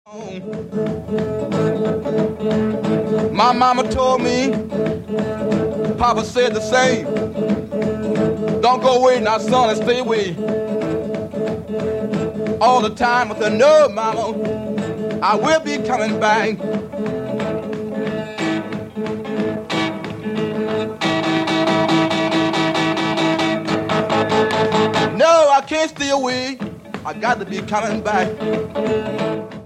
My mama told me, Papa said the same. Don't go away now, son, and stay away. All the time with the no, mama, I will be coming back. No, I can't stay away. I got to be coming back.